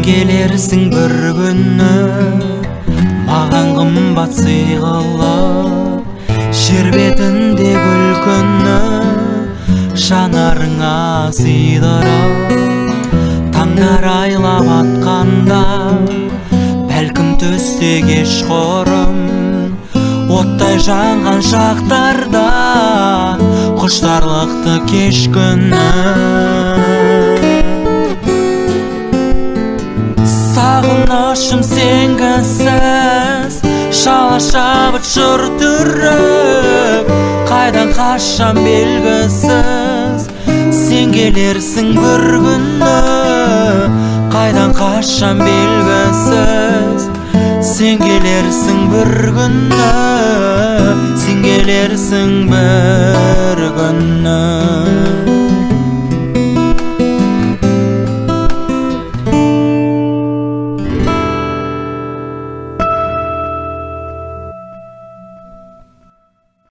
келерсің бір күні, маған қымбат сый қылып, жер бетінде күлкіні жанарыңа сыйдырып. Таңдар айлап атқанда, бәлкім түсте кешқұрым, оттай жанған шақтарда құштарлықты кеш күні. Сағынышым сенгісіз, шала шабыт жұртырып, қайдан қашам белгісіз. Сен келерсің бір күні, қайдан қашам белгісіз. Сен келерсің бір күні, сен келерсің бір күні.